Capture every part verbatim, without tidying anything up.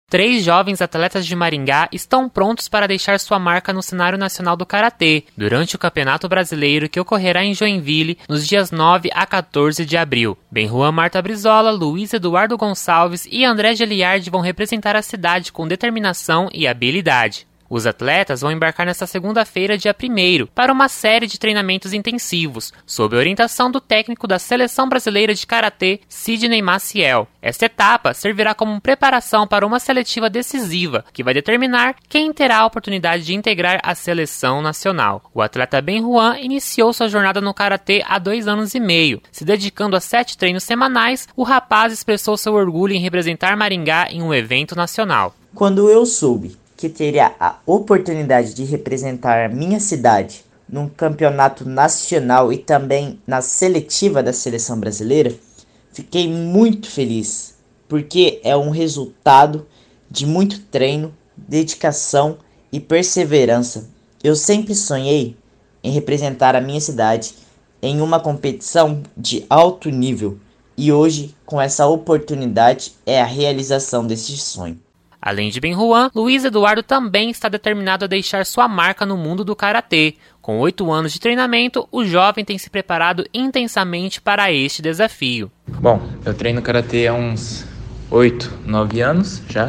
Três jovens atletas de Maringá estão prontos para deixar sua marca no cenário nacional do karatê durante o Campeonato Brasileiro que ocorrerá em Joinville nos dias nove a quatorze de abril. Benjuan Marta Brizola, Luiz Eduardo Gonçalves e André Geliardi vão representar a cidade com determinação e habilidade. Os atletas vão embarcar nesta segunda-feira, dia primeiro, para uma série de treinamentos intensivos, sob a orientação do técnico da Seleção Brasileira de Karatê, Sidney Maciel. Esta etapa servirá como preparação para uma seletiva decisiva, que vai determinar quem terá a oportunidade de integrar a seleção nacional. O atleta Benjuan iniciou sua jornada no Karatê há dois anos e meio. Se dedicando a sete treinos semanais, o rapaz expressou seu orgulho em representar Maringá em um evento nacional. Quando eu soube que teria a oportunidade de representar minha cidade num campeonato nacional e também na seletiva da seleção brasileira, fiquei muito feliz, porque é um resultado de muito treino, dedicação e perseverança. Eu sempre sonhei em representar a minha cidade em uma competição de alto nível e hoje, com essa oportunidade, é a realização desse sonho. Além de Benjuan, Luiz Eduardo também está determinado a deixar sua marca no mundo do karatê. Com oito anos de treinamento, o jovem tem se preparado intensamente para este desafio. Bom, eu treino karatê há uns oito, nove anos já.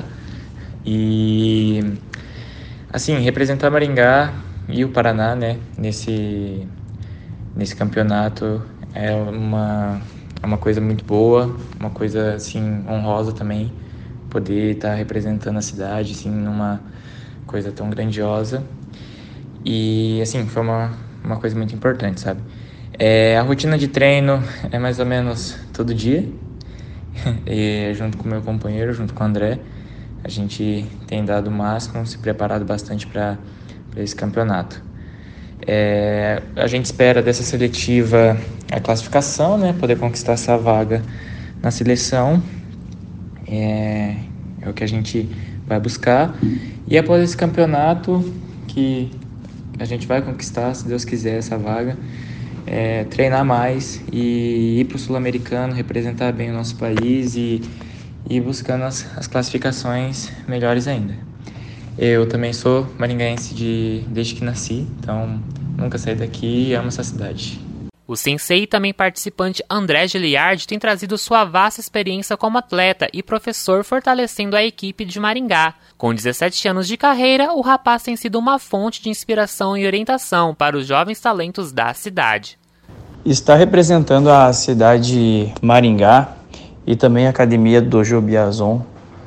E, assim, representar Maringá e o Paraná, né, nesse, nesse campeonato é uma, é uma coisa muito boa, uma coisa, assim, honrosa também. Poder estar representando a cidade, assim, numa coisa tão grandiosa. E, assim, foi uma, uma coisa muito importante, sabe? É, a rotina de treino é mais ou menos todo dia. E junto com o meu companheiro, junto com o André, a gente tem dado o máximo, se preparado bastante para esse campeonato. É, a gente espera dessa seletiva a classificação, né? Poder conquistar essa vaga na seleção. É, é o que a gente vai buscar. E após esse campeonato, que a gente vai conquistar, se Deus quiser, essa vaga, é, treinar mais e ir para o Sul-Americano, representar bem o nosso país e ir buscando as, as classificações melhores ainda. Eu também sou maringaense de, desde que nasci, então nunca saí daqui e amo essa cidade. O sensei e também participante André Geliardi tem trazido sua vasta experiência como atleta e professor, fortalecendo a equipe de Maringá. Com dezessete anos de carreira, o rapaz tem sido uma fonte de inspiração e orientação para os jovens talentos da cidade. Está representando a cidade Maringá e também a academia Dojo Biazon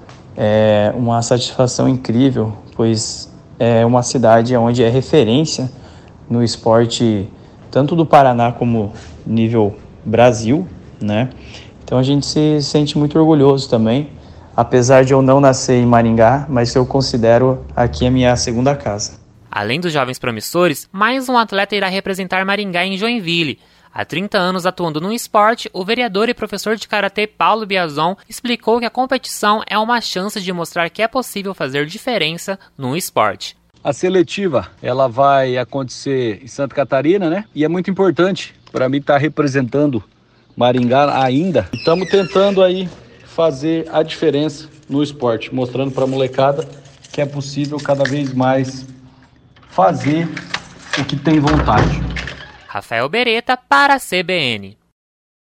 é uma satisfação incrível, pois é uma cidade onde é referência no esporte tanto do Paraná como nível Brasil, né? Então a gente se sente muito orgulhoso também, apesar de eu não nascer em Maringá, mas eu considero aqui a minha segunda casa. Além dos jovens promissores, mais um atleta irá representar Maringá em Joinville. Há trinta anos atuando no esporte, o vereador e professor de karatê Paulo Biazon explicou que a competição é uma chance de mostrar que é possível fazer diferença no esporte. A seletiva, ela vai acontecer em Santa Catarina, né? E é muito importante para mim estar representando Maringá ainda. Estamos tentando aí fazer a diferença no esporte, mostrando para a molecada que é possível cada vez mais fazer o que tem vontade. Rafael Beretta para a C B N.